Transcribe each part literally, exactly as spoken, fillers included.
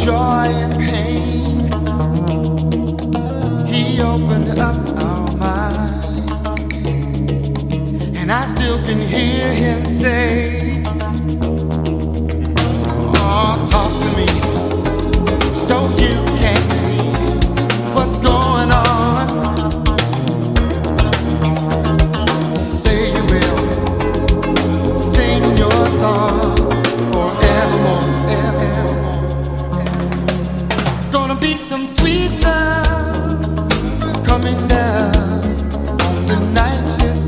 joy and pain. He opened up our mind, and I still can hear him say, oh, talk to me so you can see what's going on. Say you will sing your songs forevermore, evermore. Gonna be some sweet sounds coming down on the night shift.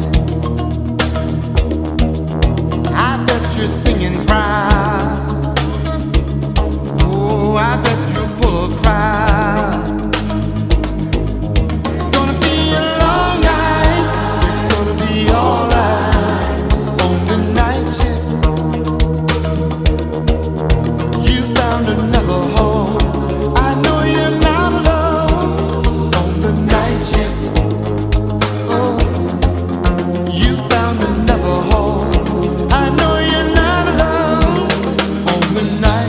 I bet you're singing proud. Oh, I bet you'll pull a crowd. Gonna be a long night. It's gonna be alright on the night shift. You found another home. I know you're not alone on the night shift. Oh, you found another home. I know you're not alone on the night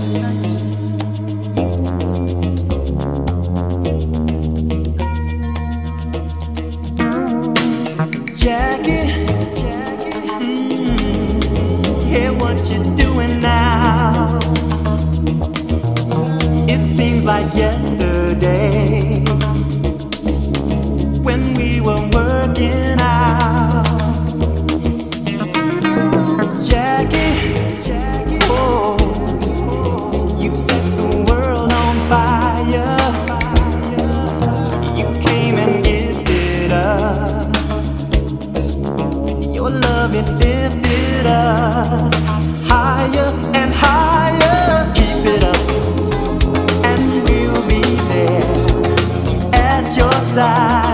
shift. Jackie, mm, hey, what you doing now? It seems like yesterday when we were working out. Jackie, oh, you set the world on fire. You came and gifted us your love, it lifted us higher and higher. Keep it up, and we'll be there at your side.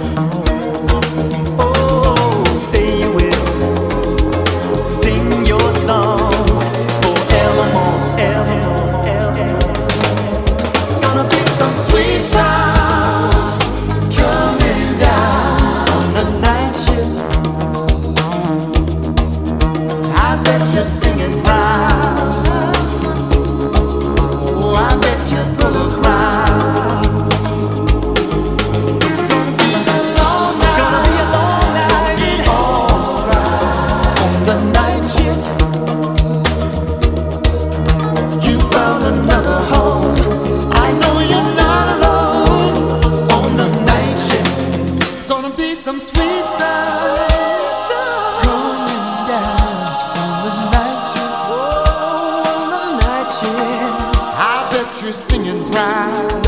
Oh, say you will sing your songs forevermore, evermore, evermore. Gonna be some sweet sounds coming down on the night shift. I bet you're singing proud. Oh, I bet you pull a crowd. Gonna be a long night. Gonna be a long night. Be alright on the night shift. You found another home. I know you're not alone on the night shift. Gonna be some sweet sounds coming down on the night shift. Oh, on the night shift. I bet you're singing proud.